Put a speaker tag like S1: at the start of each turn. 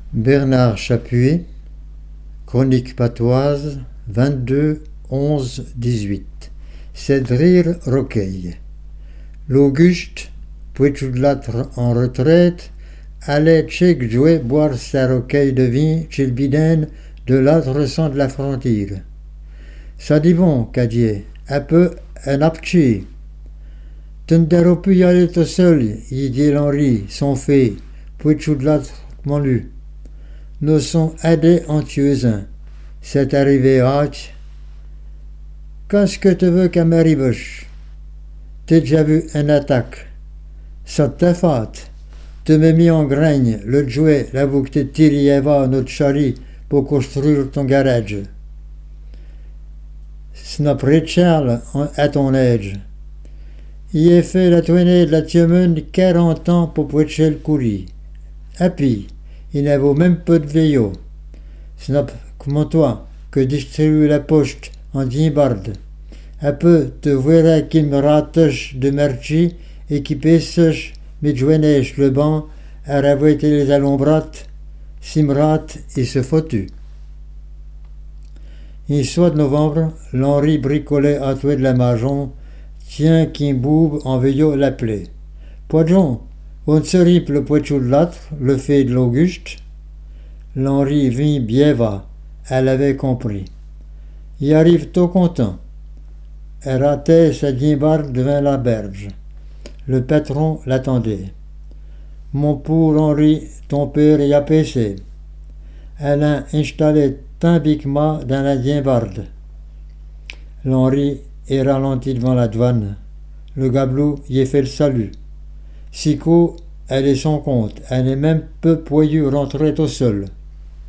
S1: Bernard Chapuis, Chronique patoise, 22 11 18. Cédrire Roqueil. L'Auguste, Poichoudlâtre en retraite, allait tchèque jouer boire sa roqueille de vin chez le biden de l'autre sang de la frontière. Ça dit bon, Cadier, un peu un apchi. Tu n'aurais pu y aller tout seul, y dit Henri, son fait, Poichoudlâtre m'en lu. Nous sommes aidés en tueusins. C'est arrivé hâte. Qu'est-ce que tu veux qu'à m'arrive? T'as déjà vu une attaque. Ça te fait. Tu m'as mis en graine, le jouet, là où tu tiré à notre charrie pour construire ton garage. Ce n'a pas de Charles à ton âge. Il a fait la tournée de la Tiamun 40 ans pour pocher le coulis. Et puis, il n'a vaut même pas de veillot. Ce n'est pas comme toi que distribue la poste en guimbarde. Un peu te verras qu'il me rattache de merci et qui pêche mes joignèches le banc à ravoiter les alombrates, simrate et se foutu. Un soir de novembre, l'Henri bricolait à toi de la majon, tient qu'un boube en veillot l'appelait. Poidjon, on se ripe le Poichoudlâtre, le fait de l'Auguste. L'Henri vint bien va, elle avait compris. Il arrive tout content. Elle ratait sa guimbarde devant la berge. Le patron l'attendait. Mon pauvre Henri, ton père y a pêché. Elle a installé timbiquement dans la guimbarde. L'Henri est ralenti devant la douane. Le gabelou y est fait le salut. Sicot, elle est son compte. Elle est même peu poillue rentrée tout seul.